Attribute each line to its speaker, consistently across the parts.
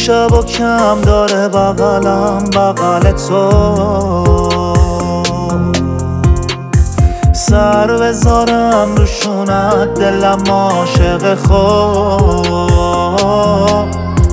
Speaker 1: شب و کم داره بغلم بغل تو، سر بذارم روشونت دلم عاشق خود.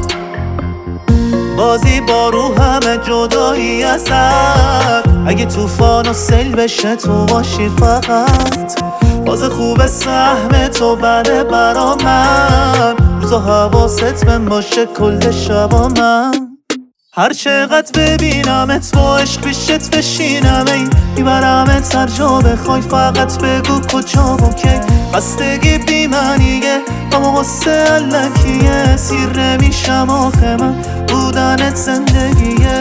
Speaker 1: بازی با رو همه جدایی ازت، اگه طوفان و سیل بشه تو باشی فقط. باز خوب سهم تو بده برا من، روزا حواست من باشه کل شبا من. هر چقدر ببینمت با عشق پیشت بشینم، ای میبرمت هر جا بخوای، فقط بگو کجا و کی. بستگی بی منیه غم و غصه علکیه، سیر نمیشم آخه من بودنت زندگیه.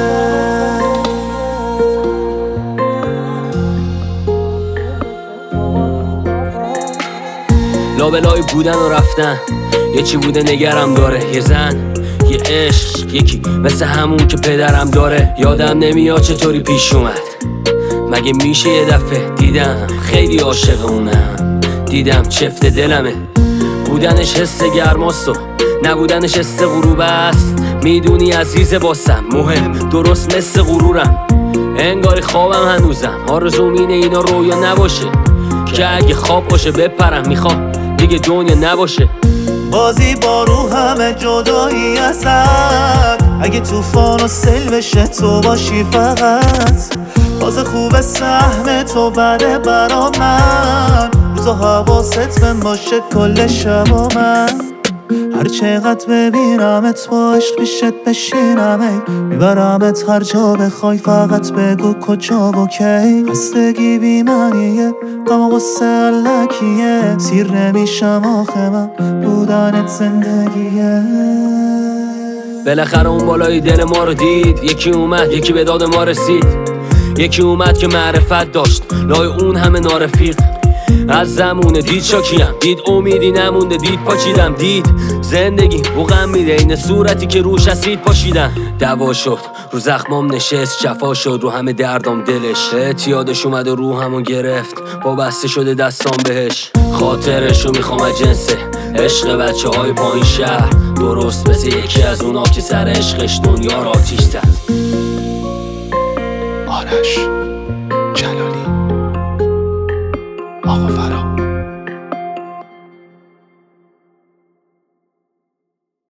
Speaker 2: لابلای بودن و رفتن، یکی بوده نگرم داره، یه زن یه عشق، یکی مثل همون که پدرم داره. یادم نمیاد چطوری پیش اومد، مگه میشه یه دفعه دیدم خیلی عاشق اونم، دیدم چفت دلمه. بودنش حس گرماست و نبودنش حس غروب است، میدونی عزیز باسم مهم درست مثل غرورم. انگاری خوابم هنوزم، آرزوم اینه اینا رویا نباشه، که اگه خواب باشه بپرم، میخوام دیگه دنیا نباشه.
Speaker 1: بازی با رو همه جدایی ازت، اگه طوفان و سیل بشه تو باشی فقط. باز خوب سهم تو بده برا من، روزا حواست من باشه کل شبا من. هر چقدر ببینمت با عشق پیشت بشینم، ای میبرمت هر جا بخوای، فقط بگو کجا و کی. خستگی بی منیه غم و غصه علکیه، سیر نمیشم آخه من بودنت زندگیه.
Speaker 2: بالاخره اون بالای دل ما رو دید، یکی اومد یکی به داد ما رسید، یکی اومد که معرفت داشت لای اون همه نارفیق. از زمونه دید شاکیم، دید امیدی نمونده، دید پاچیدم، دید زندگی بوغم میده این صورتی که روش اسید پاشیدم. دوا شد رو زخمام نشست، شفا شد رو همه دردام دلش، اعتیادش اومد و رو همون گرفت، وابسته شده دستام بهش. خاطرشو میخوام از جنس عشق بچه های پایین شهر، درست مثل یکی از اونا که سر عشقش دنیا را آتیش زد.
Speaker 3: آرش جلالی، آقا فراد.